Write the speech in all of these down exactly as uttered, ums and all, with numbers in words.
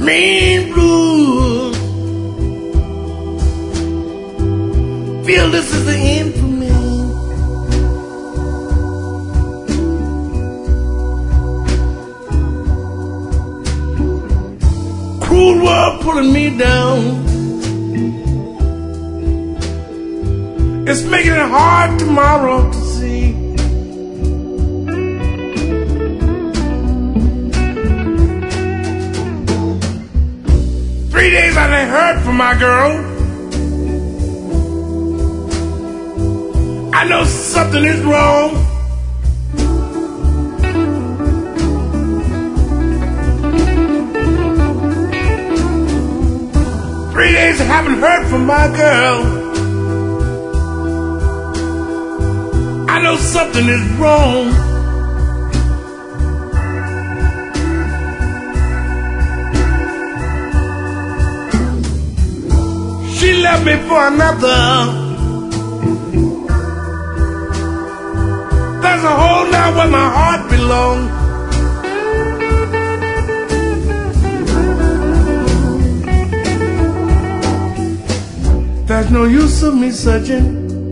mean blues. Feel this is the end for me. Cruel world pulling me down. It's making it hard tomorrow to see. Three days I ain't heard from my girl. I know something is wrong. Three days I haven't heard from my girl. I know something is wrong. She left me for another. There's a hole now where my heart belongs. There's no use of me searching.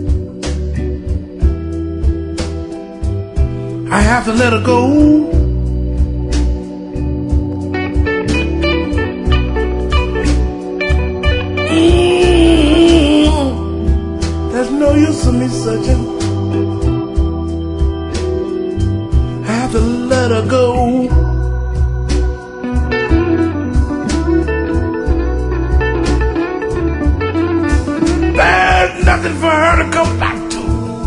I have to let her go. Mm, there's no use of me searching. I have to let her go. There's nothing for her to come back to.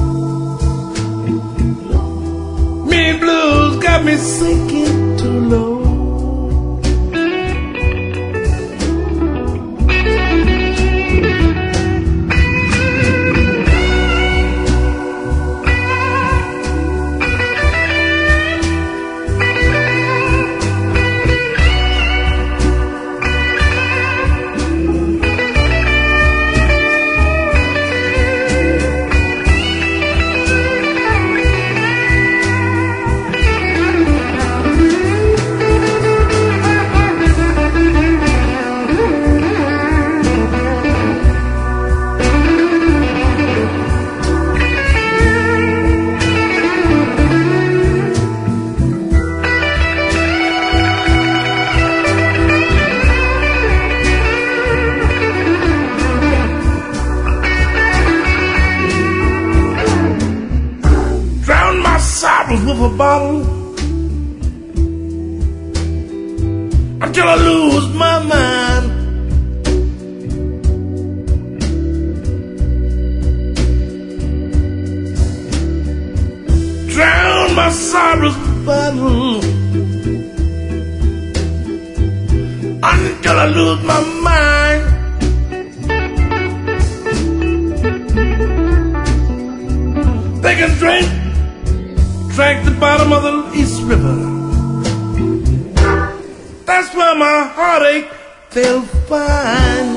Mean blues got me sinking too low. With a bottle until I lose my mind. Drown my sorrows with a bottle until I lose my mind. They can drink Drank the bottom of the East River. That's where my heartache felt fine.